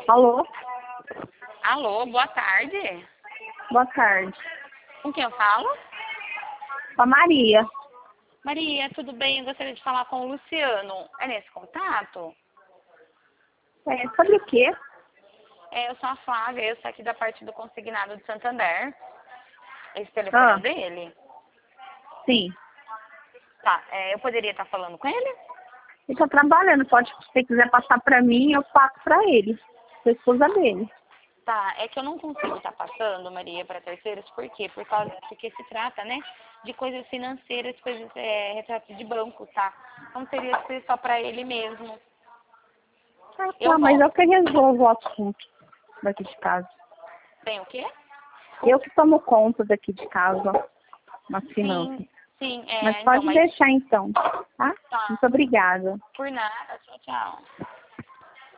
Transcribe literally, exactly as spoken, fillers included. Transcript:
Alô? Alô, boa tarde. Boa tarde. Com quem eu falo? Com a Maria. Maria, tudo bem? Eu gostaria de falar com o Luciano. É nesse contato? É, sobre o quê? É, eu sou a Flávia, eu sou aqui da parte do Consignado de Santander. Esse telefone Ah, é dele? sim. Tá, é, eu poderia estar falando com ele? Ele tá trabalhando. Pode, se você quiser passar pra mim, eu passo pra ele. Sou esposa dele. Tá, é que eu não consigo estar passando, Maria, para terceiros, por quê? Por causa, porque se trata, né, de coisas financeiras, coisas, é, retratos de banco, tá? Então teria que ser só para ele mesmo. Ah, Eu tá, mas volto. eu que resolvo o assunto daqui de casa. Tem o quê? Eu que tomo conta daqui de casa, nas finanças. Sim, sim, Mas é, então, pode mas deixar então, tá? tá, Muito obrigada. por nada, tchau, tchau.